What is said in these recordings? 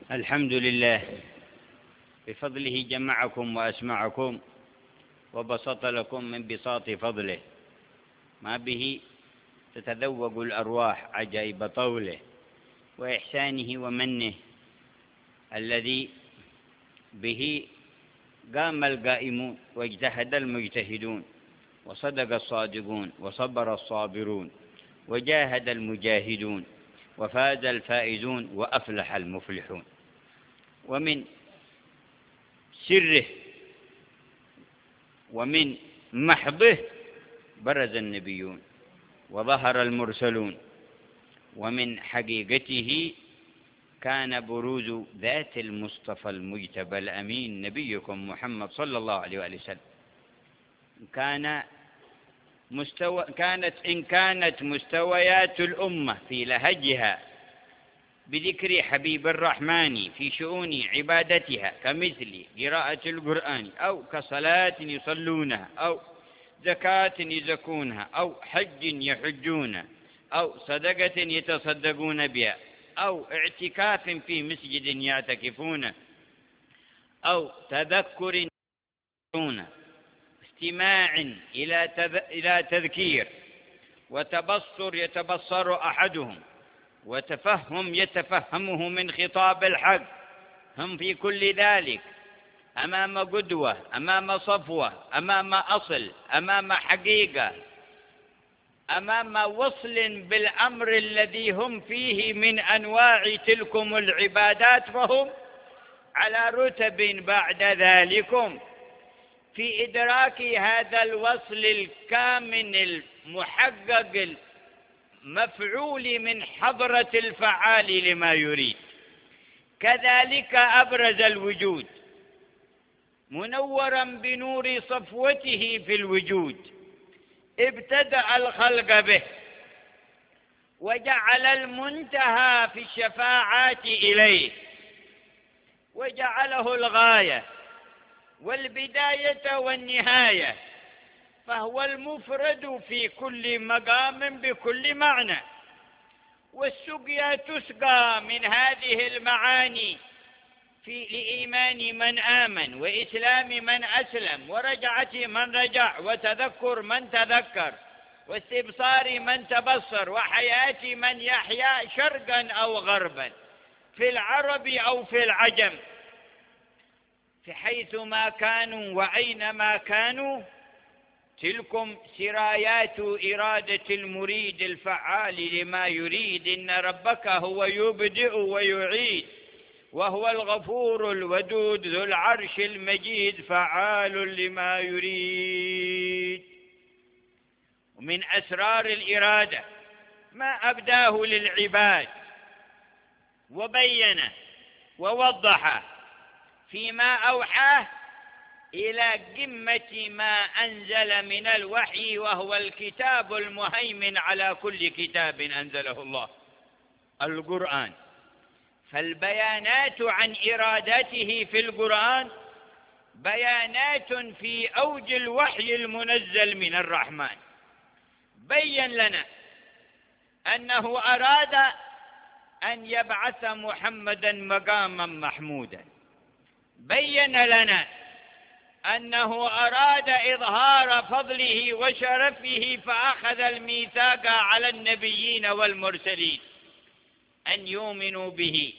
الحمد لله بفضله جمعكم وأسمعكم وبسط لكم من بساط فضله ما به تتذوق الأرواح عجائب طوله وإحسانه ومنه الذي به قام القائمون واجتهد المجتهدون وصدق الصادقون وصبر الصابرون وجاهد المجاهدون وفاز الفائزون وأفلح المفلحون. ومن سره ومن محضه برز النبيون وظهر المرسلون، ومن حقيقته كان بروز ذات المصطفى المجتبى الأمين نبيكم محمد صلى الله عليه وآله وسلم. كانت مستويات الأمة في لهجها بذكر حبيب الرحمن في شؤون عبادتها كمثل قراءة القرآن أو كصلاة يصلونها أو زكاة يزكونها أو حج يحجونها أو صدقة يتصدقون بها أو اعتكاف في مسجد يعتكفونه أو تذكر يذكرونه، استماع إلى تذكير، وتبصر يتبصر أحدهم، وتفهم يتفهمه من خطاب الحق. هم في كل ذلك أمام قدوة، أمام صفوة، أمام أصل، أمام حقيقة، أمام وصل بالأمر الذي هم فيه من أنواع تلكم العبادات، فهم على رتب بعد ذلكم في إدراك هذا الوصل الكامن المحقق المفعول من حضرة الفعال لما يريد. كذلك أبرز الوجود منورا بنور صفوته في الوجود، ابتدأ الخلق به وجعل المنتهى في الشفاعات إليه، وجعله الغاية والبداية والنهاية، فهو المفرد في كل مقام بكل معنى. والسقيا تسقى من هذه المعاني لإيمان من آمن، وإسلام من أسلم، ورجعة من رجع، وتذكر من تذكر، واستبصار من تبصر، وحياة من يحيا شرقا أو غربا، في العرب أو في العجم، في حيث ما كانوا وأينما كانوا. تلكم سرايات إرادة المريد الفعال لما يريد. إن ربك هو يبدئ ويعيد، وهو الغفور الودود ذو العرش المجيد فعال لما يريد. ومن أسرار الإرادة ما أبداه للعباد وبينه ووضحه فيما أوحاه إلى قمة ما أنزل من الوحي، وهو الكتاب المهيمن على كل كتاب أنزله الله، القرآن. فالبيانات عن إرادته في القرآن بيانات في أوج الوحي المنزل من الرحمن. بين لنا أنه أراد أن يبعث محمدا مقاما محمودا. بين لنا أنه أراد إظهار فضله وشرفه، فأخذ الميثاق على النبيين والمرسلين أن يؤمنوا به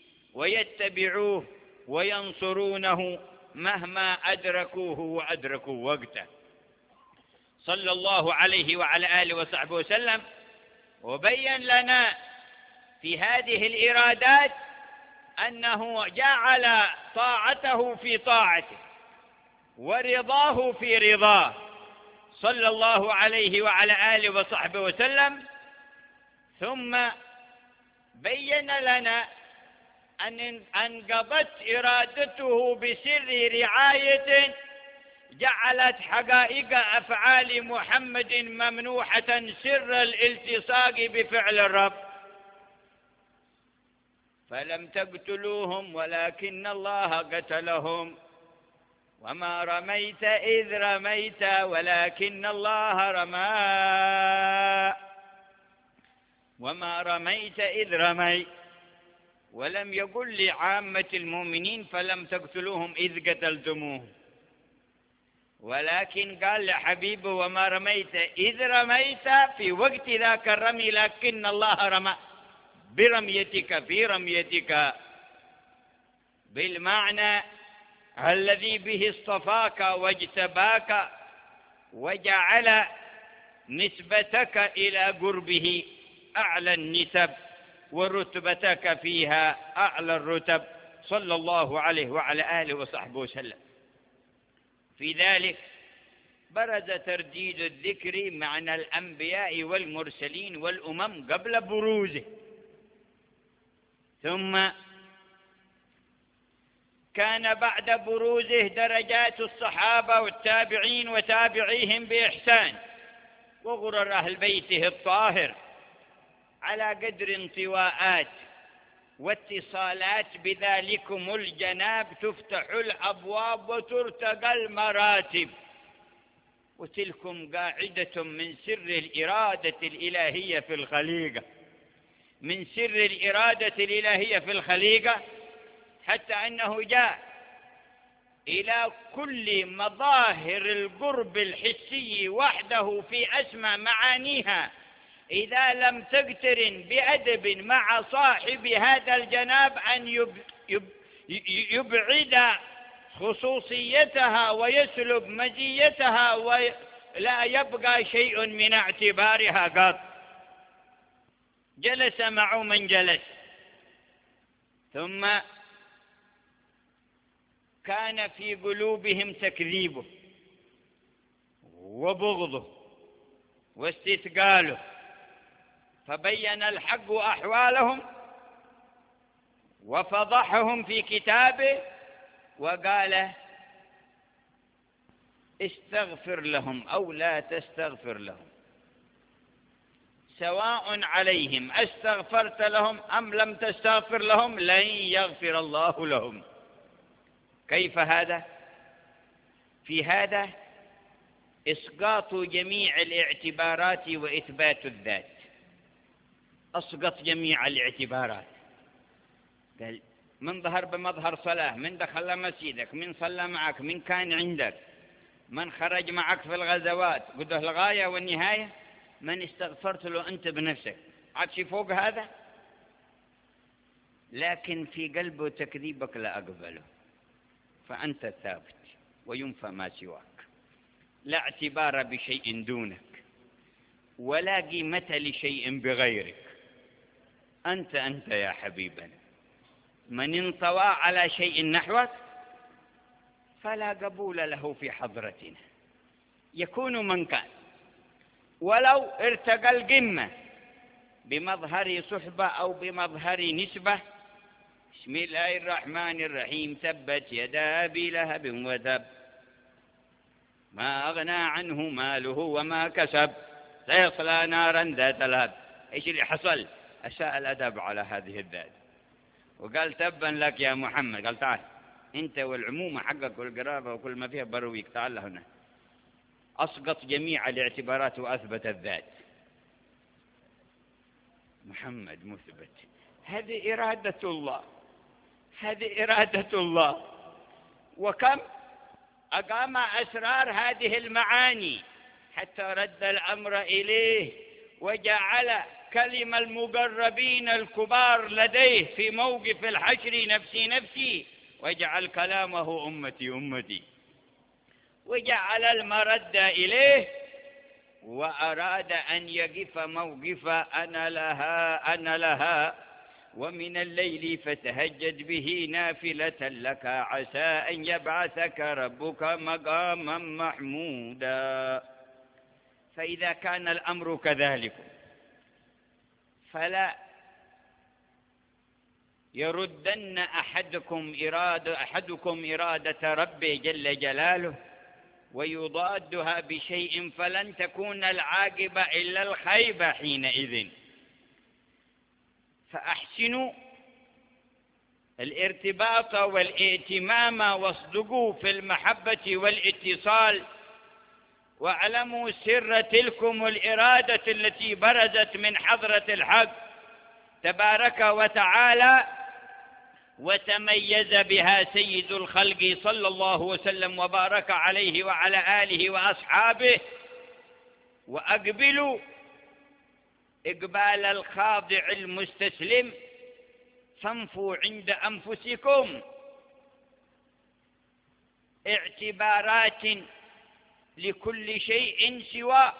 ويتبعوه وينصرونه مهما أدركوه وأدركوا وقته، صلى الله عليه وعلى آله وصحبه وسلم. وبين لنا في هذه الإرادات أنه جعل طاعته في طاعته ورضاه في رضاه، صلى الله عليه وعلى آله وصحبه وسلم. ثم بين لنا أن انقضت إرادته بسر رعاية جعلت حقائق أفعال محمد ممنوحة سر الالتصاق بفعل الرب. فلم تقتلوهم ولكن الله قتلهم، وما رميت إذ رميت ولكن الله رمى، وما رميت إذ رميت ولم يقل لعامة المؤمنين فلم تقتلوهم إذ قتلتموهم، ولكن قال لحبيبه وما رميت إذ رميت في وقت ذاك الرمي، لكن الله رمى برميتك في رميتك، بالمعنى الذي به اصطفاك واجتباك وجعل نسبتك إلى قربه أعلى النسب ورتبتك فيها أعلى الرتب، صلى الله عليه وعلى آله وصحبه وسلم. في ذلك برز ترديد الذكر معنى الأنبياء والمرسلين والأمم قبل بروزه، ثم كان بعد بروزه درجات الصحابة والتابعين وتابعيهم بإحسان وغرر أهل بيته الطاهر على قدر انطواءات واتصالات بذلكم الجناب تفتح الأبواب وترتقى المراتب، وتلكم قاعدة من سر الإرادة الإلهية في الخليقة، من سر الإرادة الإلهية في الخليقة، حتى أنه جاء إلى كل مظاهر القرب الحسي وحده في أسمى معانيها، إذا لم تقترن بأدب مع صاحب هذا الجناب أن يبعد خصوصيتها ويسلب مزيتها ولا يبقى شيء من اعتبارها قط. جلس معه من جلس، ثم كان في قلوبهم تكذيبه وبغضه واستثقاله، فبين الحق أحوالهم وفضحهم في كتابه وقال استغفر لهم أو لا تستغفر لهم سواء عليهم استغفرت لهم أم لم تستغفر لهم لن يغفر الله لهم. كيف هذا؟ في هذا إسقاط جميع الاعتبارات وإثبات الذات، أسقط جميع الاعتبارات، قال من ظهر بمظهر صلاة، من دخل مسجدك، من صلى معك، من كان عندك، من خرج معك في الغزوات، قده الغاية والنهاية، من استغفرت له أنت بنفسك، عاد شي فوق هذا؟ لكن في قلبه تكذيبك لا أقبله، فأنت ثابت وينفى ما سواك، لا اعتبار بشيء دونك ولا قيمة لشيء بغيرك، أنت يا حبيبنا. من انطوى على شيء نحوك فلا قبول له في حضرتنا، يكون من كان، ولو ارتقى القمة بمظهر صحبة أو بمظهر نسبة. بسم الله الرحمن الرحيم، تبت يدا أبي لهب وتب ما أغنى عنه ماله وما كسب سيصلى نارا ذات لهب. إيش اللي حصل؟ أساء الأدب على هذه الذات وقال تبا لك يا محمد. قال تعال أنت والعمومة حقك والقرابة وكل ما فيها برويك، تعال هنا. أسقط جميع الاعتبارات وأثبت الذات. محمد مثبت، هذه إرادة الله، هذه إرادة الله. وكم أقام أسرار هذه المعاني حتى رد الأمر إليه وجعل كلم المقربين الكبار لديه في موقف الحشر نفسي نفسي، وجعل كلامه أمتي أمتي، وجعل المرد إليه، وأراد أن يقف موقف أنا لها أنا لها. ومن الليل فتهجد به نافلة لك عسى أن يبعثك ربك مقاما محمودا. فإذا كان الأمر كذلك فلا يردن أحدكم إرادة ربه جل جلاله ويضادها بشيء، فلن تكون العاقبة إلا الخيبة حينئذ. فأحسنوا الارتباط والائتمام واصدقوا في المحبة والاتصال، واعلموا سر تلكم الإرادة التي برزت من حضرة الحق تبارك وتعالى وتميز بها سيد الخلق صلى الله وسلم وبارك عليه وعلى آله وأصحابه. وأقبلوا إقبال الخاضع المستسلم، فانفوا عند أنفسكم اعتبارات لكل شيء سوى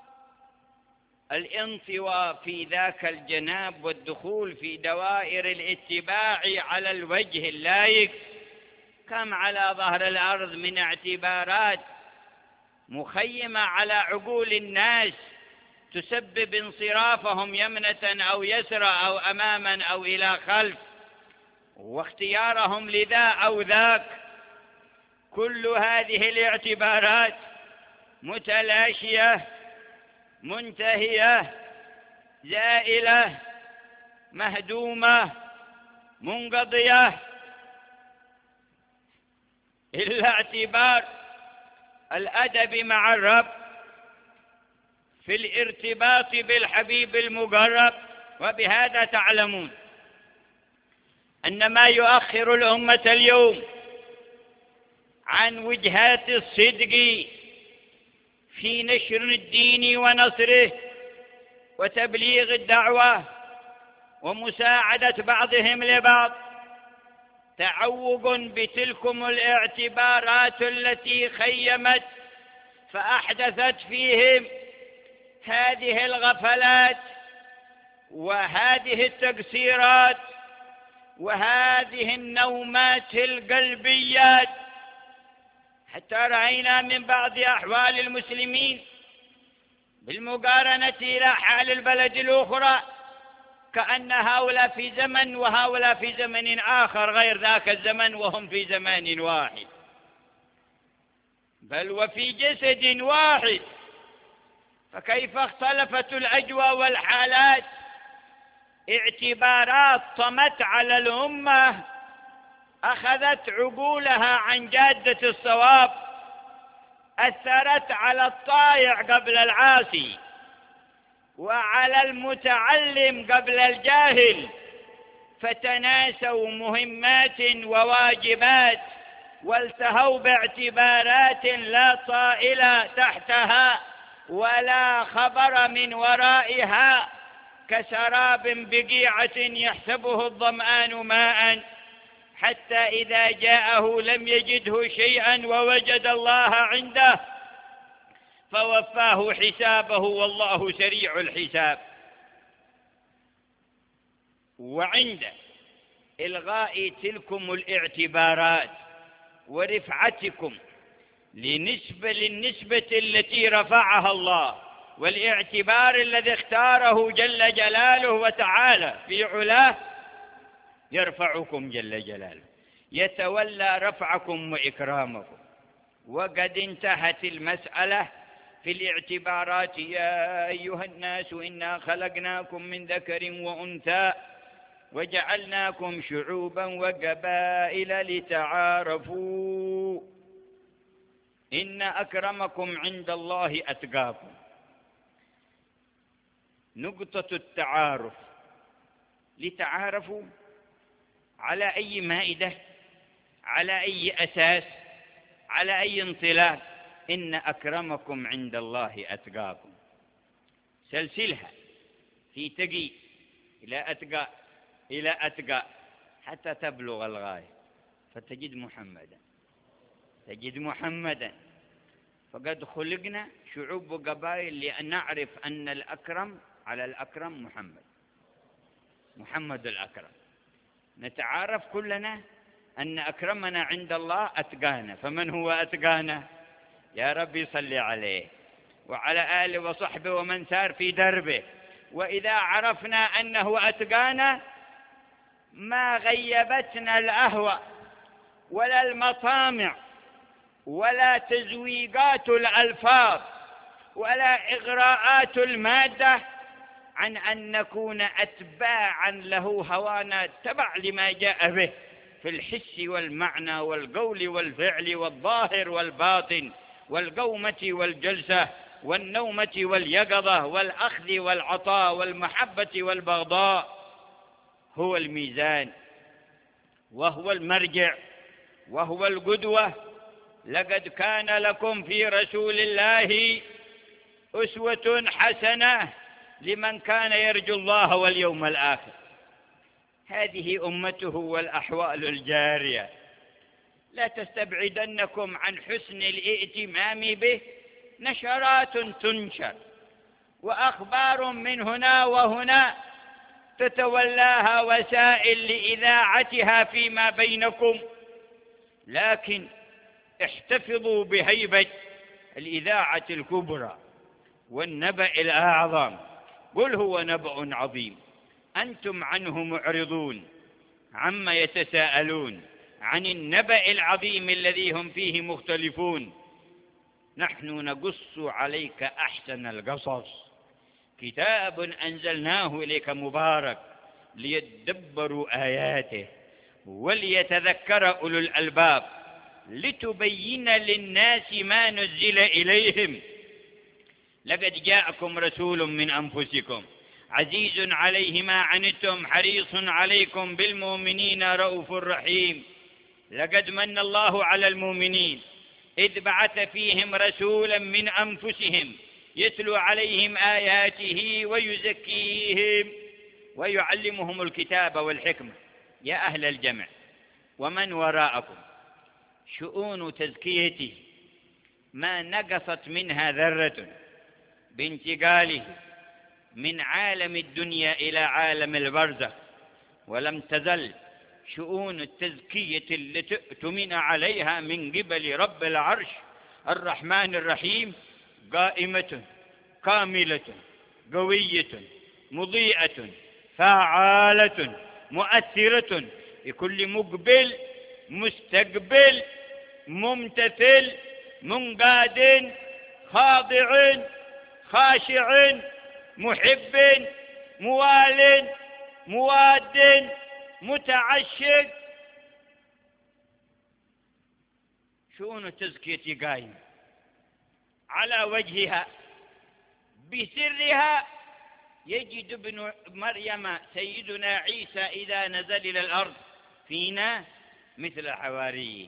الانطواء في ذاك الجناب والدخول في دوائر الاتباع على الوجه اللائق. كم على ظهر الأرض من اعتبارات مخيمة على عقول الناس تسبب انصرافهم يمنة أو يسرى أو أماما أو إلى خلف، واختيارهم لذا أو ذاك. كل هذه الاعتبارات متلاشية منتهية زائلة مهدومة منقضية، إلا اعتبار الأدب مع الرب في الارتباط بالحبيب المقرب. وبهذا تعلمون أن ما يؤخر الأمة اليوم عن وجهات الصدق في نشر الدين ونصره وتبليغ الدعوة ومساعدة بعضهم لبعض تعوق بتلكم الاعتبارات التي خيمت فأحدثت فيهم هذه الغفلات وهذه التقصيرات وهذه النومات القلبيات، حتى رأينا من بعض أحوال المسلمين بالمقارنة إلى حال البلد الأخرى كأن هؤلاء في زمن وهؤلاء في زمن آخر غير ذاك الزمن، وهم في زمان واحد، بل وفي جسد واحد. فكيف اختلفت الأجواء والحالات؟ اعتبارات طمت على الأمة أخذت عقولها عن جادة الصواب، أثرت على الطائع قبل العاصي وعلى المتعلم قبل الجاهل، فتناسوا مهمات وواجبات والتهوا باعتبارات لا طائل تحتها ولا خبر من ورائها، كسراب بقيعة يحسبه الظمآن ماء حتى إذا جاءه لم يجده شيئا ووجد الله عنده فوفاه حسابه والله سريع الحساب. وعند إلغاء تلكم الاعتبارات ورفعتكم للنسبة التي رفعها الله والاعتبار الذي اختاره جل جلاله وتعالى في علاه، يرفعكم جل جلاله، يتولى رفعكم وإكرامكم. وقد انتهت المسألة في الاعتبارات: يا أيها الناس إنا خلقناكم من ذكر وأنثى وجعلناكم شعوبا وقبائل لتعارفوا إن أكرمكم عند الله أتقاكم. نقطة التعارف، لتعارفوا على أي مائدة، على أي أساس، على أي انطلاق؟ إن أكرمكم عند الله أتقاكم. سلسلها في تقي إلى أتقى إلى أتقى حتى تبلغ الغاية، فتجد محمدا. فقد خلقنا شعوب وقبائل لأن نعرف أن الأكرم على الأكرم محمد الأكرم. نتعارف كلنا أن أكرمنا عند الله أتقانا. فمن هو أتقانا؟ يا ربي صل عليه وعلى آله وصحبه ومن سار في دربه. وإذا عرفنا أنه أتقانا ما غيبتنا الأهوى ولا المطامع ولا تزويقات الألفاظ ولا إغراءات المادة عن أن نكون أتباعا له هوانا، تبع لما جاء به في الحس والمعنى والقول والفعل والظاهر والباطن والقومة والجلسة والنومة واليقظة والأخذ والعطاء والمحبة والبغضاء. هو الميزان وهو المرجع وهو القدوة. لقد كان لكم في رسول الله أسوة حسنة لمن كان يرجو الله واليوم الآخر. هذه أمته والأحوال الجارية، لا تستبعدنكم عن حسن الائتمام به. نشرات تنشر وأخبار من هنا وهنا تتولاها وسائل لإذاعتها فيما بينكم، لكن احتفظوا بهيبة الإذاعة الكبرى والنبأ الأعظم. قل هو نبأ عظيم أنتم عنه معرضون، عما يتساءلون عن النبأ العظيم الذي هم فيه مختلفون. نحن نقص عليك أحسن القصص، كتاب أنزلناه إليك مبارك ليدبروا آياته وليتذكر أولو الألباب، لتبين للناس ما نزل إليهم. لقد جاءكم رسول من أنفسكم عزيز عليه ما عنتم حريص عليكم بالمؤمنين رؤوف رحيم. لقد من الله على المؤمنين إذ بعث فيهم رسولا من أنفسهم يتلو عليهم آياته ويزكيهم ويعلمهم الكتاب والحكمة. يا أهل الجمع ومن وراءكم، شؤون تزكيته ما نقصت منها ذرة بانتقاله من عالم الدنيا إلى عالم البرزخ، ولم تزل شؤون التزكية التي اؤتمن عليها من قبل رب العرش الرحمن الرحيم قائمة كاملة قوية مضيئة فعالة مؤثرة لكل مقبل مستقبل ممتثل منقاد خاضع خاشع محب موال مواد متعشق. شؤون التزكية قائمة على وجهها بسرها. يجد ابن مريم سيدنا عيسى إذا نزل إلى الأرض فينا مثل حواريه،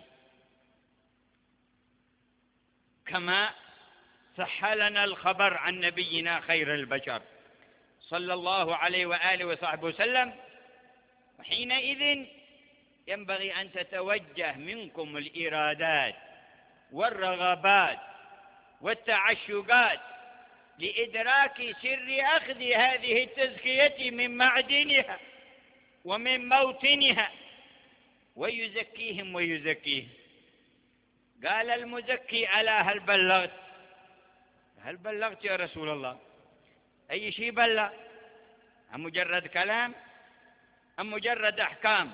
كما صح لنا الخبر عن نبينا خير البشر صلى الله عليه وآله وصحبه وسلم. وحينئذ ينبغي أن تتوجه منكم الإرادات والرغبات والتعشقات لإدراك سر أخذ هذه التزكية من معدنها ومن موطنها، ويزكيهم ويزكيهم. قال المزكي: ألا هل بلغت؟ هل بلغت يا رسول الله؟ أي شيء بلغ؟ أم مجرد كلام أم مجرد أحكام؟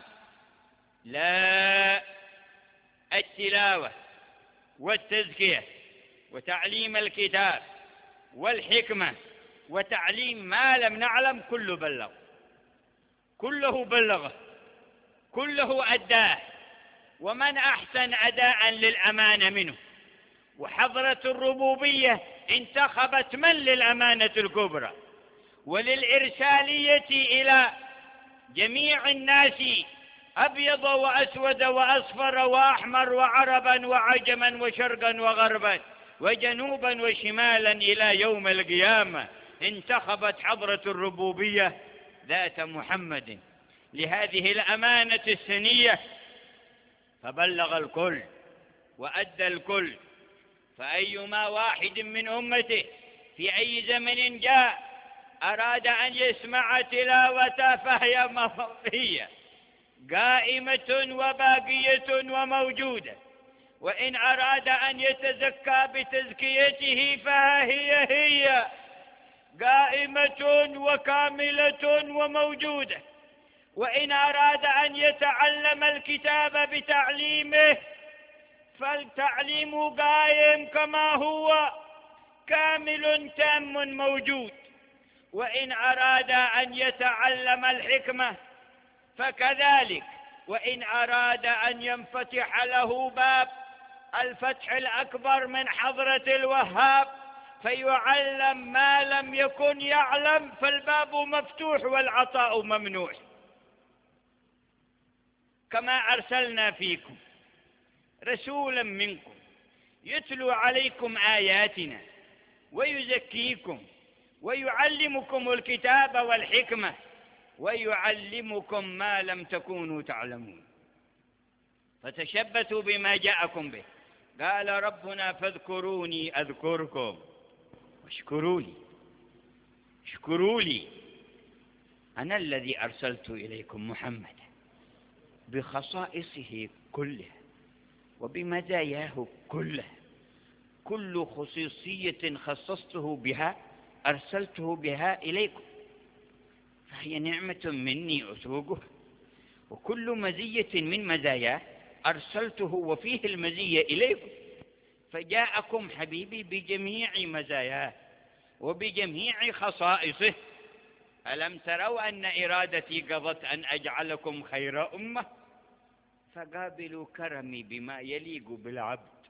لا، التلاوة والتزكية وتعليم الكتاب والحكمة وتعليم ما لم نعلم كله بلغ، كله بلغه، كله أداه. ومن أحسن أداء للأمانة منه؟ وحضرة الربوبية انتخبت من للأمانة الكبرى وللإرسالية إلى جميع الناس، أبيض وأسود وأصفر وأحمر وعربا وعجما وشرقا وغربا وجنوبا وشمالا إلى يوم القيامة. انتخبت حضرة الربوبية ذات محمد لهذه الأمانة السنية، فبلغ الكل وأدى الكل. فأيما واحد من أمته في أي زمن جاء أراد أن يسمع تلاوة فهي مفضية قائمة وباقية وموجودة، وإن أراد أن يتزكى بتزكيته فهي قائمة وكاملة وموجودة، وإن أراد أن يتعلم الكتاب بتعليمه فالتعليم قائم كما هو كامل تام موجود، وإن أراد أن يتعلم الحكمة فكذلك، وإن أراد أن ينفتح له باب الفتح الأكبر من حضرة الوهاب فيعلم ما لم يكن يعلم فالباب مفتوح والعطاء ممنوع. كما أرسلنا فيكم رسولا منكم يتلو عليكم آياتنا ويزكيكم ويعلمكم الكتاب والحكمة ويعلمكم ما لم تكونوا تعلمون فتشبثوا بما جاءكم به. قال ربنا فاذكروني أذكركم اشكروا لي أنا الذي أرسلت إليكم محمدا بخصائصه كلها وبمزاياه كلها، كل خصوصية خصصته بها أرسلته بها إليكم، فهي نعمة مني أسوقها، وكل مزية من مزاياه أرسلته وفيه المزية إليكم، فجاءكم حبيبي بجميع مزاياه وبجميع خصائصه. ألم تروا أن إرادتي قضت أن أجعلكم خير أمة فقابلوا كرمي بما يليق بالعبد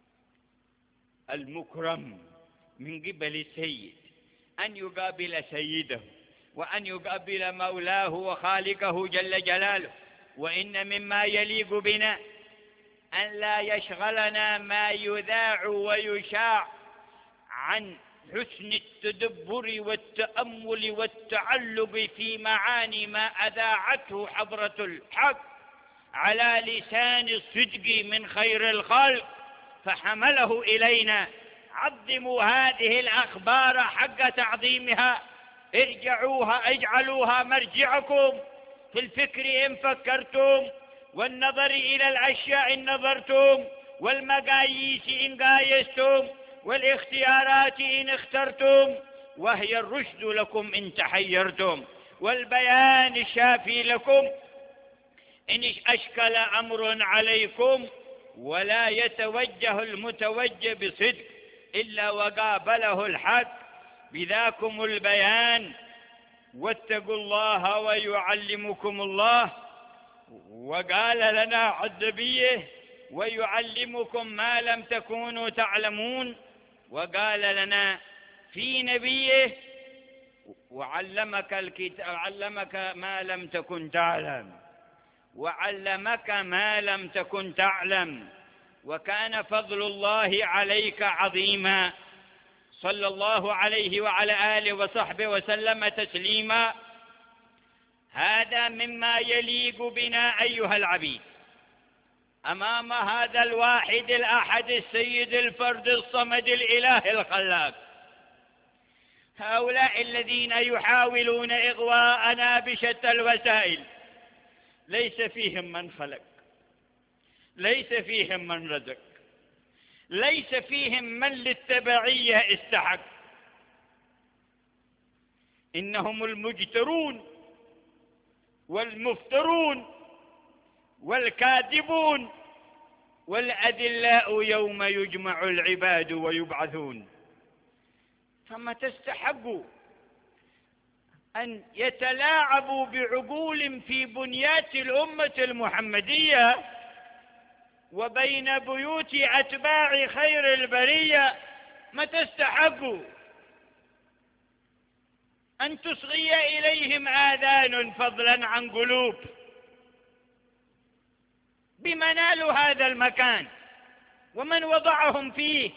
المكرم من قبل السيد، أن يقابل سيده وأن يقابل مولاه وخالقه جل جلاله. وإن مما يليق بنا أن لا يشغلنا ما يذاع ويشاع عن حسن التدبر والتأمل والتعلق في معاني ما أذاعته حضرة الحق على لسان الصدق من خير الخلق فحمله إلينا. عظموا هذه الأخبار حق تعظيمها، اجعلوها مرجعكم في الفكر إن فكرتم، والنظر إلى الأشياء إن نظرتم، والمقاييس إن قايستم، والاختيارات إن اخترتم، وهي الرشد لكم إن تحيرتم، والبيان الشافي لكم إن أشكل أمر عليكم. ولا يتوجه المتوجه بصدق إلا وقابله الحق بذاكم البيان. واتقوا الله ويعلمكم الله. وقال لنا عذبيه ويعلمكم ما لم تكونوا تعلمون، وقال لنا في نبيه وعلمك الكتاب علمك ما لم تكن تعلم، وعلمك ما لم تكن تعلم، وكان فضل الله عليك عظيما. صلى الله عليه وعلى آله وصحبه وسلم تسليما. هذا مما يليق بنا أيها العبيد أمام هذا الواحد الأحد السيد الفرد الصمد الإله الخلاق. هؤلاء الذين يحاولون إغواءنا بشتى الوسائل ليس فيهم من خلق، ليس فيهم من رزق، ليس فيهم من للتبعية استحق. إنهم المجترون والمفترون والكاذبون والأذلاء يوم يجمع العباد ويبعثون. فما تستحقوا أن يتلاعبوا بعقول في بنيات الأمة المحمدية وبين بيوت أتباع خير البرية؟ ما تستحقوا أن تصغي إليهم آذان فضلا عن قلوب؟ بما نالوا هذا المكان ومن وضعهم فيه؟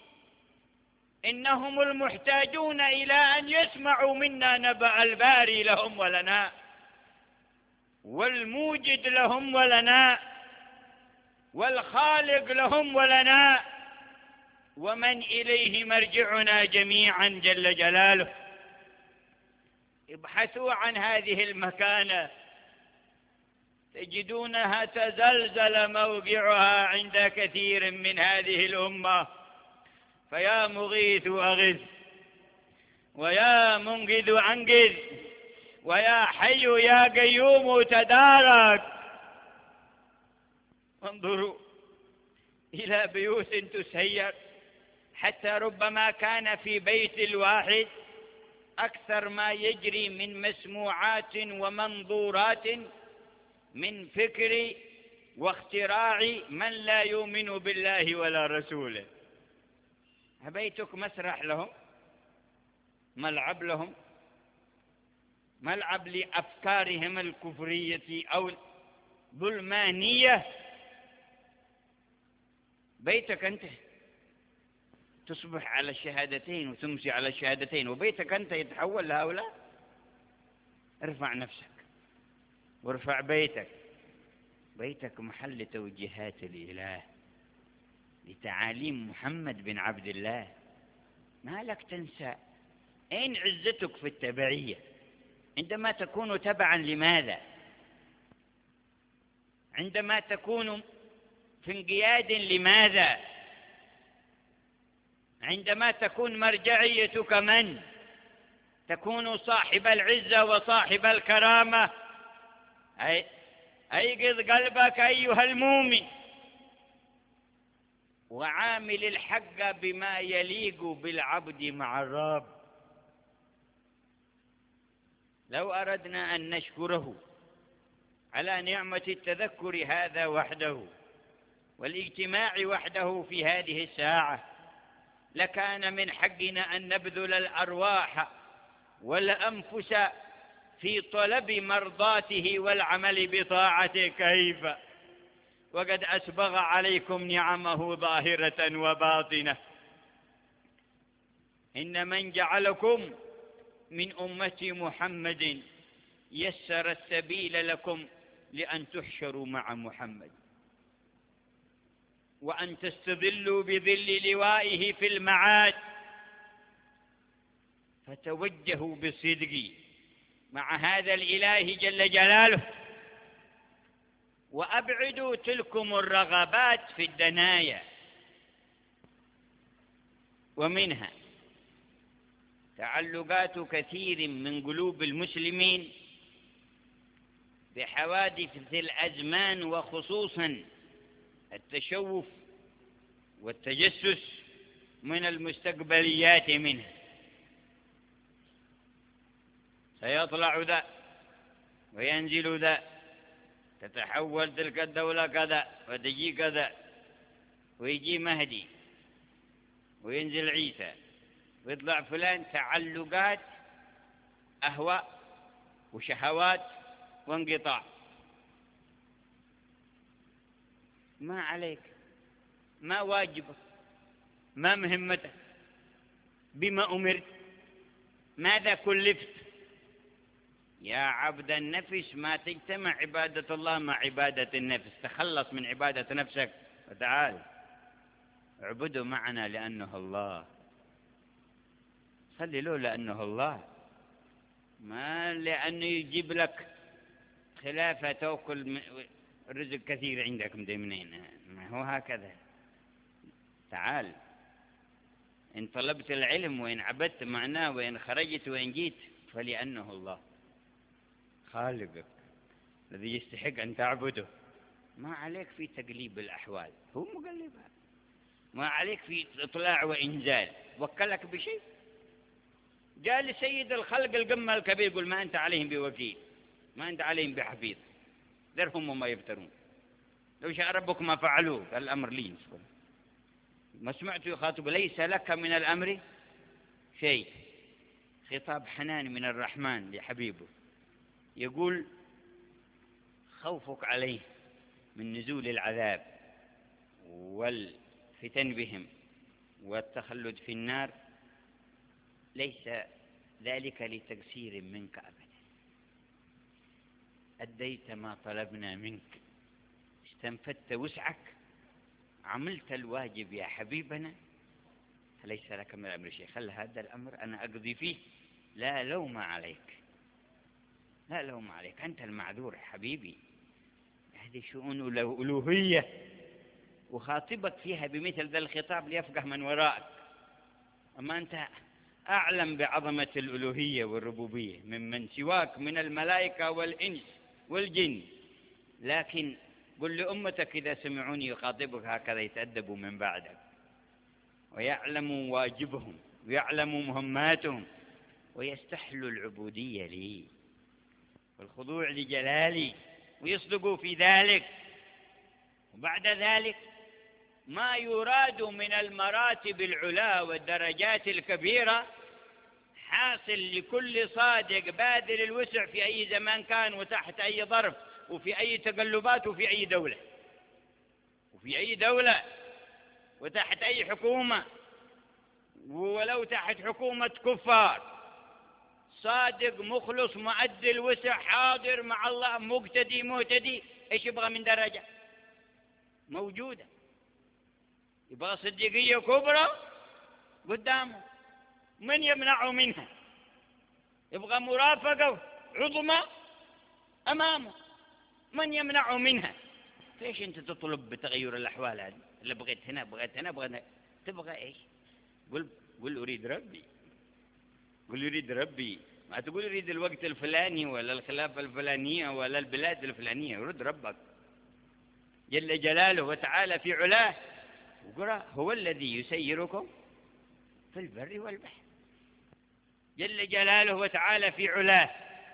إنهم المحتاجون إلى أن يسمعوا منا نبأ الباري لهم ولنا، والموجد لهم ولنا، والخالق لهم ولنا، ومن إليه مرجعنا جميعا جل جلاله. ابحثوا عن هذه المكانة تجدونها تزلزل موقعها عند كثير من هذه الأمة. فيا مغيث أغث، ويا منقذ أنقذ، ويا حي يا قيوم تدارك. انظروا إلى بيوت تسير، حتى ربما كان في بيت الواحد أكثر ما يجري من مسموعات ومنظورات من فكر واختراع من لا يؤمن بالله ولا رسوله. بيتك مسرح لهم، ملعب لهم، ملعب لأفكارهم الكفرية أو ظلمانية، بيتك أنت تصبح على الشهادتين وتمسي على الشهادتين، وبيتك أنت يتحول لهؤلاء. ارفع نفسك وارفع بيتك. بيتك محل توجيهات الإله لتعاليم محمد بن عبد الله. ما لك تنسى أين عزتك في التبعية عندما تكون تبعا؟ لماذا؟ عندما تكون في انقياد لماذا؟ عندما تكون مرجعيتك من؟ تكون صاحب العزة وصاحب الكرامة. أيقظ قلبك أيها المؤمن، وعامل الحق بما يليق بالعبد مع الرب. لو أردنا أن نشكره على نعمة التذكر هذا وحده والاجتماع وحده في هذه الساعة، لكان من حقنا أن نبذل الأرواح والأنفس في طلب مرضاته والعمل بطاعته. كيف وقد أسبغ عليكم نعمه ظاهرة وباطنة. إن من جعلكم من أمة محمد يسر السبيل لكم لأن تحشروا مع محمد، وأن تستظلوا بظل لوائه في المعاد. فتوجهوا بالصدق مع هذا الإله جل جلاله، وأبعدوا تلكم الرغبات في الدنايا. ومنها تعلقات كثير من قلوب المسلمين بحوادث الأزمان، وخصوصا التشوف والتجسس من المستقبليات منها. سيطلع ذا وينزل ذا، تتحول تلك الدولة كذا وتجي كذا، ويجي مهدي وينزل عيسى ويطلع فلان. تعلقات، أهواء وشهوات وانقطاع. ما عليك، ما واجبك، ما مهمتك، بما أمرت، ماذا كلفت؟ يا عبد النفس ما تجتمع عبادة الله مع عبادة النفس. تخلص من عبادة نفسك وتعال اعبده معنا لأنه الله. صلي له لأنه الله، ما لأنه يجيب لك خلافة تأكل رزق كثير عندك منين. ما هو هكذا. تعال، إن طلبت العلم وإن عبدت معناه وإن خرجت وإن جيت فلأنه الله خالقك الذي يستحق أن تعبده. ما عليك في تقليب الأحوال، هو مقلبها. ما عليك في إطلاع وإنزال. وكلك بشيء؟ جاء لسيد الخلق القمة الكبير يقول ما أنت عليهم بوكيل، ما أنت عليهم بحفيظ، ذرهم وما يفترون، لو شاء ربك ما فعلوه. قال الأمر لي. ما سمعت يخاطب ليس لك من الأمر شيء. خطاب حنان من الرحمن لحبيبه، يقول خوفك عليه من نزول العذاب والفتن بهم والتخلد في النار ليس ذلك لتقصير منك أبدا. أديت ما طلبنا منك، استنفدت وسعك، عملت الواجب يا حبيبنا، فليس لك من الأمر شيء. خل هذا الأمر أنا أقضي فيه، لا لوم عليك، لا لوم عليك، أنت المعذور حبيبي. هذه شؤون الألوهية، وخاطبك فيها بمثل ذا الخطاب ليفقه من وراءك. أما أنت أعلم بعظمة الألوهية والربوبية ممن سواك من الملائكة والإنس والجن. لكن قل لأمتك إذا سمعوني يخاطبك هكذا يتأدبوا من بعدك، ويعلموا واجبهم ويعلموا مهماتهم، ويستحلوا العبودية لي والخضوع لجلالي، ويصدقوا في ذلك. وبعد ذلك ما يراد من المراتب العلا والدرجات الكبيرة حاصل لكل صادق باذل الوسع في أي زمان كان وتحت أي ظرف وفي أي تقلبات وفي أي دولة، وفي أي دولة وتحت أي حكومة، ولو تحت حكومة كفار، صادق مخلص مؤدي الوسع حاضر مع الله مقتدي مهتدي، إيش يبغى من درجة؟ موجودة. يبغى صديقية كبرى قدامه، من يمنعه منها؟ يبغى مرافقة عظمى أمامه، من يمنعه منها؟ ليش أنت تطلب بتغير الأحوال هذه؟ اللي بغيت هنا بغيت هنا بغيت هنا. تبغى إيش؟ قل أريد ربي، قل يريد ربي، ما تقول يريد الوقت الفلاني ولا الخلافة الفلانية ولا البلاد الفلانية. يرد ربك جل جلاله وتعالى في علاه وقرأ: هو الذي يسيركم في البر والبحر. جل جلاله وتعالى في علاه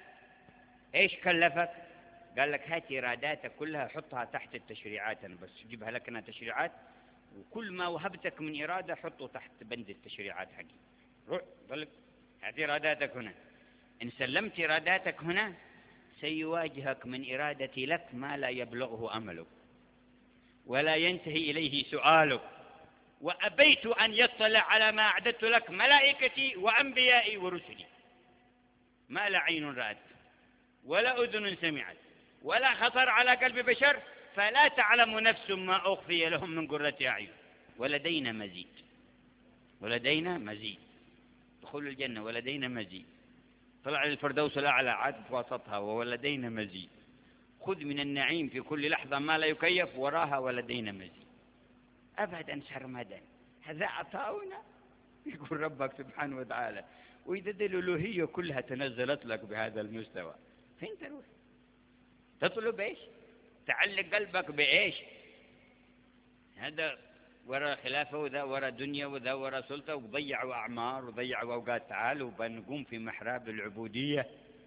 ايش كلفك؟ قال لك هات إراداتك كلها حطها تحت التشريعات، أنا بس جيبها لك أنا تشريعات، وكل ما وهبتك من إرادة حطه تحت بند التشريعات حقي. روح ضلك هات إراداتك هنا. إن سلمت إراداتك هنا سيواجهك من إرادتي لك ما لا يبلغه أملك ولا ينتهي إليه سؤالك، وأبيت أن يطلع على ما أعددت لك ملائكتي وأنبيائي ورسلي، ما لا عين رأت ولا أذن سمعت ولا خطر على قلب بشر، فلا تعلم نفس ما أخفي لهم من قرة أعين ولدينا مزيد. ولدينا مزيد. دخول الجنة ولدينا مزيد. طلع للفردوس الأعلى عاد في وسطها ولدينا مزيد. خذ من النعيم في كل لحظة ما لا يكيف وراها ولدينا مزيد. أبدا سرمدا، هذا عطاؤنا يقول ربك سبحانه وتعالى. وإذا الألوهية كلها تنزلت لك بهذا المستوى، فين تروح؟ تطلب إيش؟ تعلق قلبك بإيش؟ هذا ورا خلافة وذا ورا دنيا وذا ورا سلطة، وضيعوا أعمار وضيعوا أوقات. تعالوا بنقوم في محراب العبودية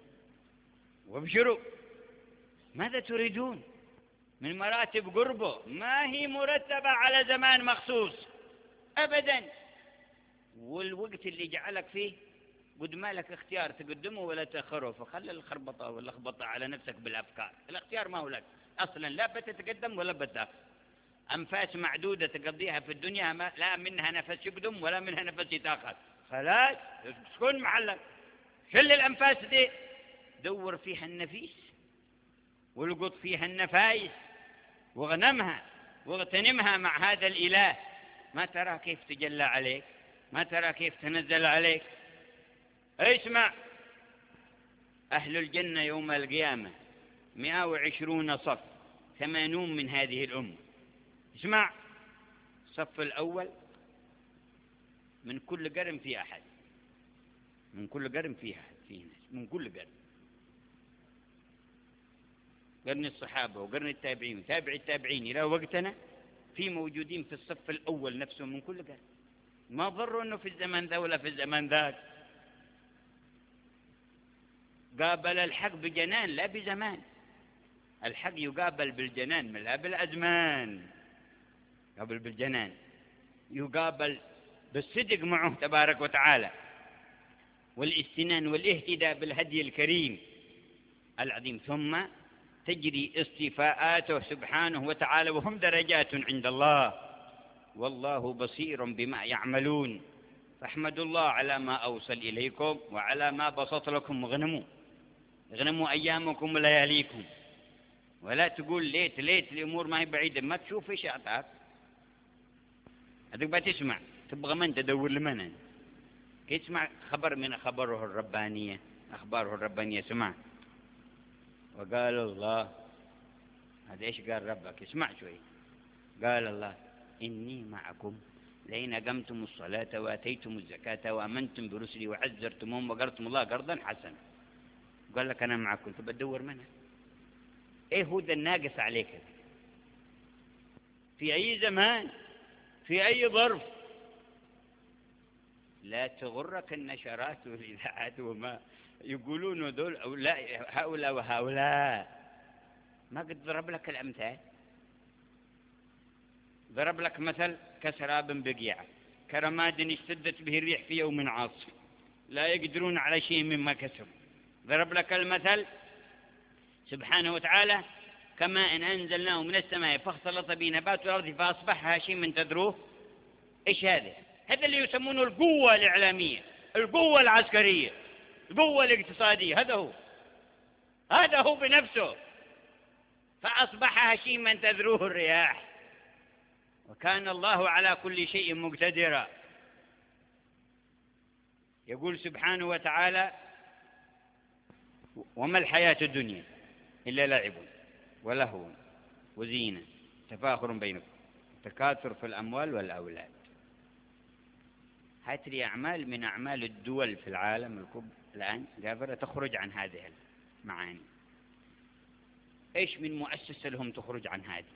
وابشروا. ماذا تريدون من مراتب قربه؟ ما هي مرتبة على زمان مخصوص أبدا. والوقت اللي جعلك فيه قد ما لك اختيار تقدمه ولا تأخره، فخلي الخربطة واللخبطة على نفسك بالأفكار. الاختيار ما هو لك أصلا، لا بتتقدم ولا بتأخر. أنفاس معدودة تقضيها في الدنيا، لا منها نفس يقدم ولا منها نفس يتأخر. خلاص تكون محلك، شل الأنفاس دي، دور فيها النفيس والقط فيها النفايس واغنمها واغتنمها مع هذا الإله. ما ترى كيف تجلى عليك؟ ما ترى كيف تنزل عليك؟ اسمع، أهل الجنة يوم القيامة 120 صف، 80 من هذه الأمة. اسمع، الصف الأول من كل قرن في أحد، من كل قرن فيه أحد، فيه ناس من كل قرن، قرن الصحابة وقرن التابعين وتابع التابعين إلى وقتنا، في موجودين في الصف الأول نفسهم من كل قرن. ما ضروا أنه في الزمن ذا ولا في الزمن ذاك. قابل الحق بجنان لا بزمان. الحق يقابل بالجنان لا بالأزمان. يقابل بالجنان، يقابل بالصدق معه تبارك وتعالى، والاستنان والاهتداء بالهدي الكريم العظيم. ثم تجري اصطفاءاته سبحانه وتعالى، وهم درجات عند الله، والله بصير بما يعملون. فاحمدوا الله على ما أوصل إليكم وعلى ما بسط لكم. اغنموا أيامكم ولياليكم، ولا تقول ليت الأمور ما هي بعيدة، ما تشوف إيش أعطاك. هذاك بتسمع تبغى من تدور لمن؟ كي تسمع خبر من خبره الربانية، أخباره الربانية. سمع وقال الله، هذا إيش قال ربك؟ اسمع شوي. قال الله: إني معكم لئن أقمتم الصلاة وآتيتم الزكاة وآمنتم برسلي وعزرتموهم وقرضتم الله قرضا حسنا. قال لك أنا معكم، تبى تدور منها؟ إيه هو ذا الناقص عليك في أي زمان في أي ظرف؟ لا تغرك النشرات والإذاعات وما يقولون ذول أو لا، هؤلاء وهؤلاء. ما قد ضرب لك الأمثال؟ ضرب لك مثل كسراب بقيعة، كرماد اشتدت به الريح في يوم عاصف، لا يقدرون على شيء مما كسبوا. ضرب لك المثل سبحانه وتعالى كماء أنزلناه من السماء فاختلط به نبات الأرض فأصبح هشيما تذروه. إيش هذا؟ هذا اللي يسمونه القوة الإعلامية، القوة العسكرية، القوة الاقتصادية. هذا هو بنفسه. فأصبح هشيما تذروه الرياح، وكان الله على كل شيء مقتدرا. يقول سبحانه وتعالى: وما الحياة الدنيا إلا لعب ولهو وزينة تفاخر بينكم تكاثر في الأموال والأولاد. هذه أعمال من أعمال الدول في العالم الكبرى الآن قادرة تخرج عن هذه المعاني. إيش من مؤسسة لهم تخرج عن هذه؟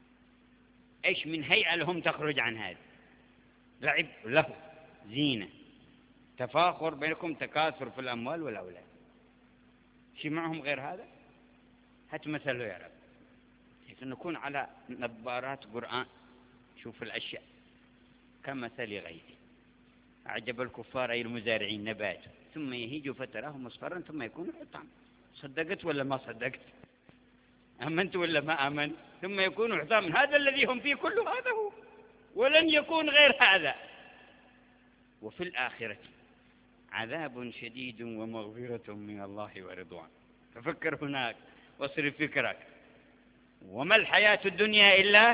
إيش من هيئة لهم تخرج عن هذه؟ لعب له زينة تفاخر بينكم تكاثر في الأموال والأولاد. شيء معهم غير هذا؟ هات مثله يا رب، حيث نكون على نظارات قرآن. شوف الأشياء كمثل غيث أعجب الكفار أي المزارعين نبات ثم يهيج فتراه مصفرا ثم يكون حطاما. صدقت ولا ما صدقت؟ آمنت ولا ما آمنت؟ ثم يكون حطاما. هذا الذي هم فيه كله هذا هو، ولن يكون غير هذا. وفي الآخرة عذاب شديد ومغفرة من الله ورضوان. ففكر هناك واصرف فكرك. وما الحياة الدنيا إلا،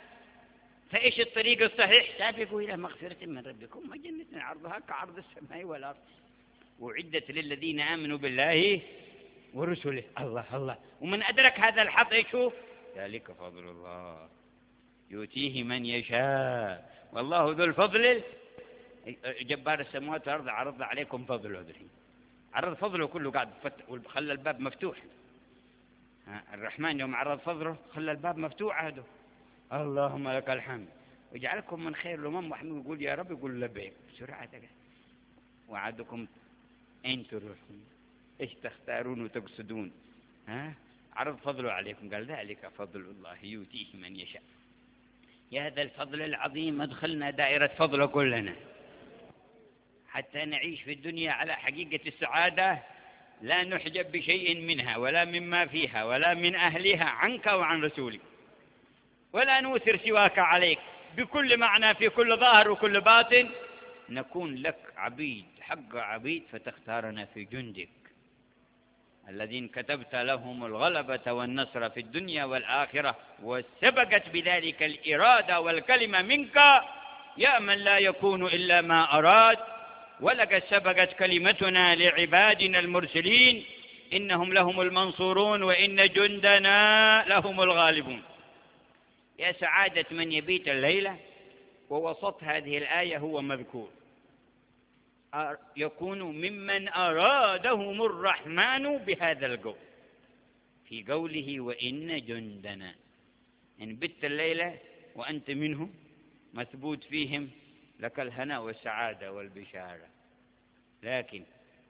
فإيش الطريق الصحيح؟ سابقوا إلى مغفرة من ربكم وجنة عرضها كعرض السماء والأرض وعدت للذين آمنوا بالله ورسله. الله. ومن أدرك هذا الحظ يشوف ذلك فضل الله يؤتيه من يشاء والله ذو الفضل. جبار السماوات والأرض عرض عليكم فضله. عرض فضله كله قاعد خلى الباب مفتوح. الرحمن يوم عرض فضله خلى الباب مفتوح. هذا اللهم لك الحمد واجعلكم من خير الأمم. وحمد يقول يا رب، يقول لبيك بسرعة. وعدكم أن تروحون إيش تختارون وتقصدون. عرض فضله عليكم قال ذلك فضل الله يؤتيه من يشاء. يا هذا الفضل العظيم أدخلنا دائرة فضله كلنا حتى نعيش في الدنيا على حقيقة السعادة، لا نحجب بشيء منها ولا مما فيها ولا من أهلها عنك وعن رسولك، ولا نوثر سواك عليك بكل معنى في كل ظاهر وكل باطن. نكون لك عبيد حق عبيد فتختارنا في جندك الذين كتبت لهم الغلبة والنصر في الدنيا والآخرة وسبقت بذلك الإرادة والكلمة منك يا من لا يكون إلا ما أراد. ولقد سبقت كلمتنا لعبادنا المرسلين إنهم لهم المنصورون وإن جندنا لهم الغالبون. يا سعادة من يبيت الليلة ووسط هذه الآية هو مذكور، يكون ممن أرادهم الرحمن بهذا القول في قوله وإن جندنا. إن بت الليلة وأنت منهم مثبوت فيهم لك الهناء والسعادة والبشارة. لكن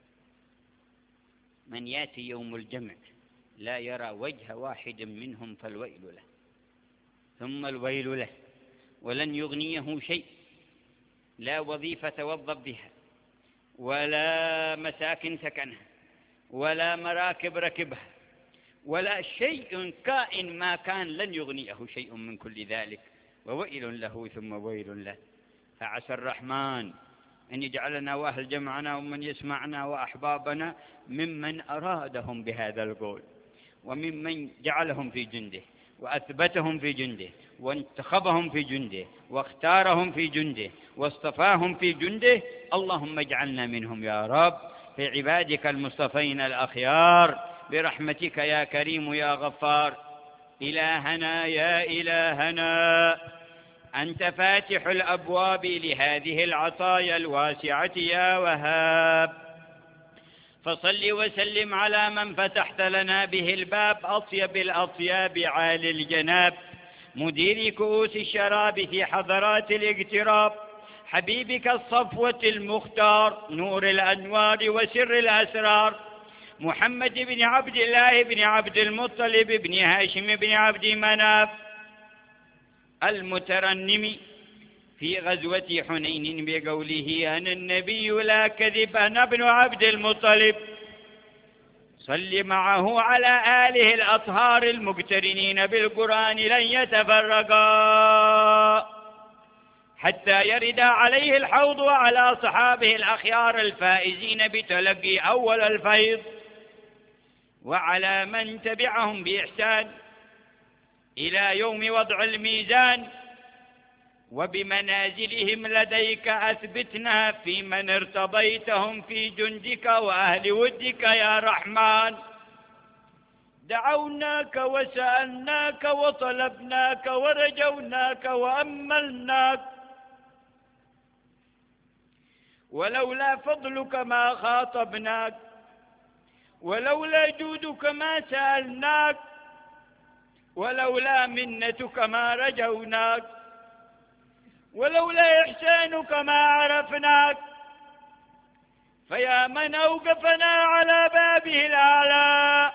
من يأتي يوم الجمع لا يرى وجه واحد منهم فالويل له ثم الويل له، ولن يغنيه شيء، لا وظيفة وظف بها ولا مساكن سكنها ولا مراكب ركبها ولا شيء كائن ما كان لن يغنيه شيء من كل ذلك، وويل له ثم ويل له. فعسى الرحمن أن يجعلنا وأهل جمعنا ومن يسمعنا وأحبابنا ممن أرادهم بهذا القول، وممن جعلهم في جنده وأثبتهم في جنده وانتخبهم في جنده واختارهم في جنده واصطفاهم في جنده. اللهم اجعلنا منهم يا رب في عبادك المصطفين الأخيار برحمتك يا كريم يا غفار. إلهنا يا إلهنا أنت فاتح الأبواب لهذه العطايا الواسعة يا وهاب، فصل وسلم على من فتحت لنا به الباب أطيب الأطياب عالي الجناب مدير كؤوس الشراب في حضرات الاقتراب حبيبك الصفوة المختار نور الأنوار وسر الأسرار محمد بن عبد الله بن عبد المطلب بن هاشم بن عبد مناف المترنم في غزوة حنين بقوله أنا النبي لا كذب أنا ابن عبد المطلب صل معه على آله الأطهار المقترنين بالقرآن لن يتفرقا حتى يرد عليه الحوض وعلى صحابه الأخيار الفائزين بتلقي أول الفيض، وعلى من تبعهم بإحسان إلى يوم وضع الميزان. وبمنازلهم لديك أثبتنا في من ارتضيتهم في جندك وأهل ودك يا رحمن. دعوناك وسألناك وطلبناك ورجوناك وأملناك، ولولا فضلك ما خاطبناك، ولولا جودك ما سألناك، ولولا منتك ما رجوناك، ولولا إحسانك ما عرفناك. فيا من أوقفنا على بابه الأعلى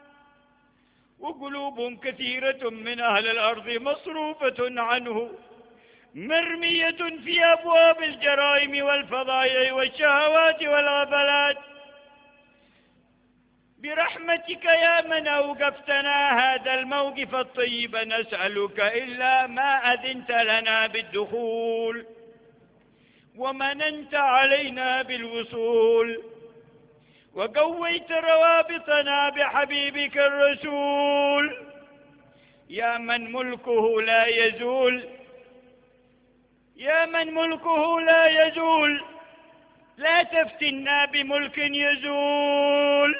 وقلوب كثيرة من أهل الأرض مصروفة عنه، مرمية في أبواب الجرائم والفضائع والشهوات والغفلات، برحمتك يا من أوقفتنا هذا الموقف الطيب نسألك إلا ما أذنت لنا بالدخول ومننت علينا بالوصول، وقويت روابطنا بحبيبك الرسول. يا من ملكه لا يزول، يا من ملكه لا يزول، لا تفتنا بملك يزول.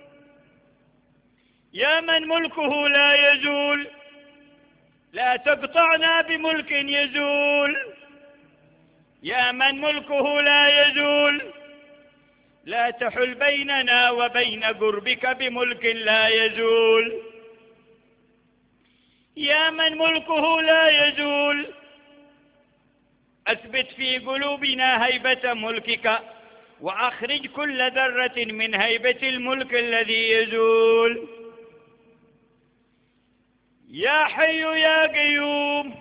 يا من ملكه لا يزول، لا تقطعنا بملك يزول. يا من ملكه لا يزول، لا تحل بيننا وبين قربك بملك لا يزول. يا من ملكه لا يزول، أثبت في قلوبنا هيبة ملكك، وأخرج كل ذرة من هيبة الملك الذي يزول. يا حي يا قيوم،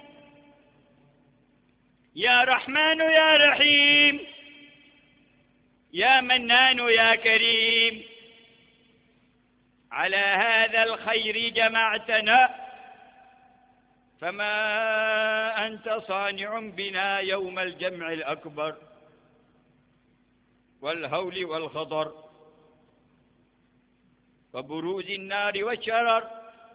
يا رحمن يا رحيم، يا منان يا كريم، على هذا الخير جمعتنا، فما أنت صانع بنا يوم الجمع الأكبر والهول والخطر وبروز النار والشرر،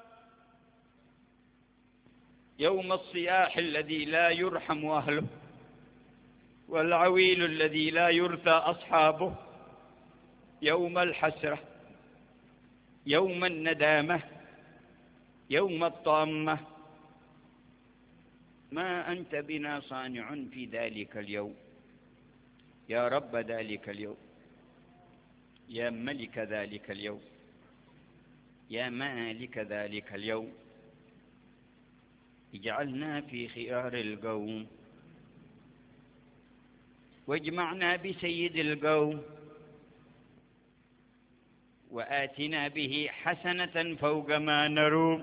يوم الصياح الذي لا يرحم أهله، والعويل الذي لا يرثى أصحابه، يوم الحسرة، يوم الندامة، يوم الطامة. ما أنت بنا صانع في ذلك اليوم يا رب ذلك اليوم، يا ملك ذلك اليوم، يا مالك ذلك اليوم. اجعلنا في خيار القوم، واجمعنا بسيد القوم، وآتنا به حسنة فوق ما نروم،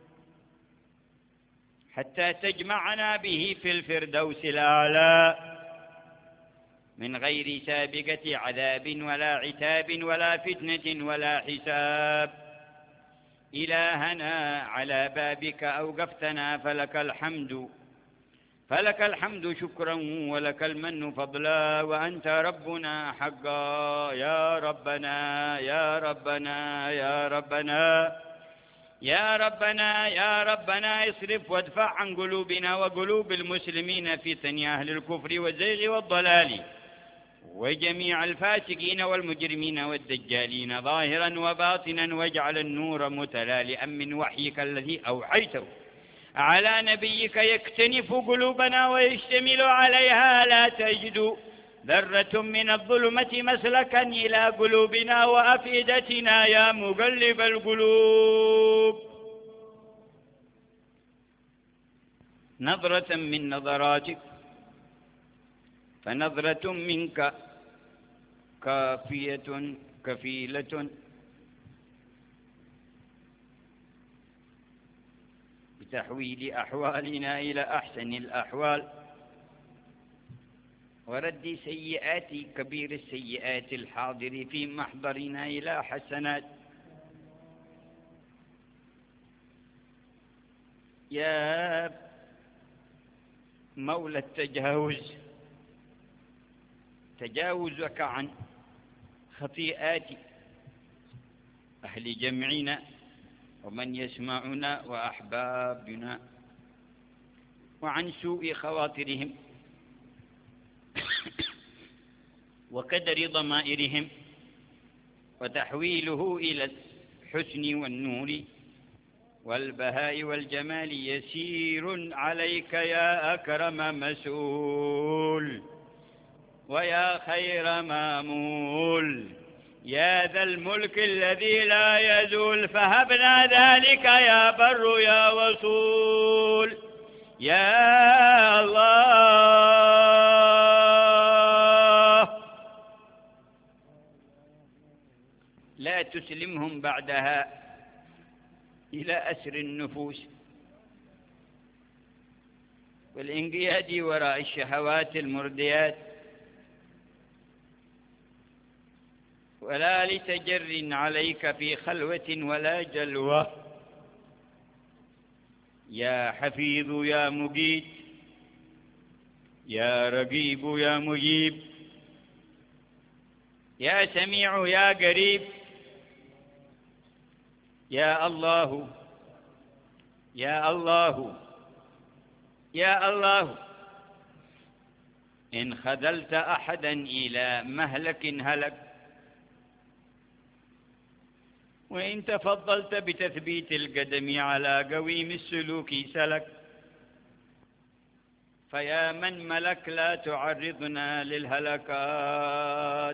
حتى تجمعنا به في الفردوس الأعلى من غير سابقة عذاب ولا عتاب ولا فتنة ولا حساب. إلهنا على بابك أوقفتنا، فلك الحمد، فلك الحمد شكرا، ولك المن فضلا، وأنت ربنا حقا. يا ربنا يا ربنا يا ربنا يا ربنا يا ربنا، اصرف وادفع عن قلوبنا وقلوب المسلمين فتن أهل الكفر والزيغ والضلال وجميع الفاسقين والمجرمين والدجالين ظاهرا وباطنا، واجعل النور متلالئا من وحيك الذي أوحيته على نبيك يكتنف قلوبنا ويشتمل عليها، لا تجد ذرة من الظلمة مسلكا إلى قلوبنا وأفئدتنا يا مقلب القلوب. نظرة من نظراتك، فنظرة منك كافية كفيلة بتحويل أحوالنا إلى أحسن الأحوال، ورد سيئات كبير السيئات الحاضر في محضرنا إلى حسنات، يا مولى التجاوز، تجاوزك عن خطيئات أهل جمعنا ومن يسمعنا وأحبابنا، وعن سوء خواطرهم وكدر ضمائرهم، وتحويله إلى الحسن والنور والبهاء والجمال يسير عليك يا أكرم مسؤول ويا خير مامول، يا ذا الملك الذي لا يزول، فهبنا ذلك يا بر يا وصول. يا الله لا تسلمهم بعدها إلى أسر النفوس والانقياد وراء الشهوات المرديات، ولا لتجر عليك في خلوة ولا جلوة. يا حفيظ يا مجيد، يا رقيب يا مجيب، يا سميع يا قريب، يا الله يا الله يا الله، إن خذلت أحدا إلى مهلك هلك، وإن تفضلت بتثبيت القدم على قويم السلوك سلك. فيا من ملك لا تعرضنا للهلكات،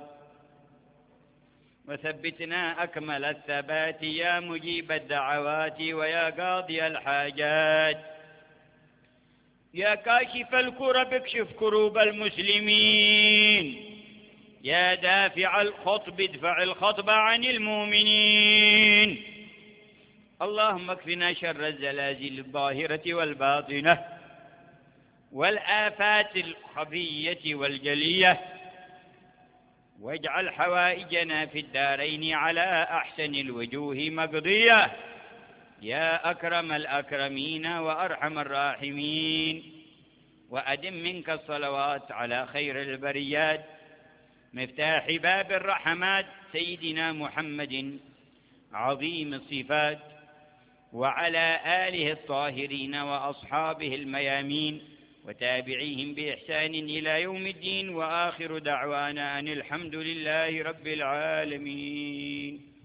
وثبتنا أكمل الثبات يا مجيب الدعوات ويا قاضي الحاجات، يا كاشف الكرب اكشف كروب المسلمين، يا دافع الخطب ادفع الخطب عن المؤمنين. اللهم اكفنا شر الزلازل الظاهرة والباطنة والآفات الخفية والجلية، واجعل حوائجنا في الدارين على أحسن الوجوه مقضية، يا أكرم الأكرمين وأرحم الراحمين. وأدم منك الصلوات على خير البريات مفتاح باب الرحمات سيدنا محمد عظيم الصفات، وعلى آله الطاهرين وأصحابه الميامين وتابعيهم بإحسان إلى يوم الدين، وآخر دعوانا أن الحمد لله رب العالمين.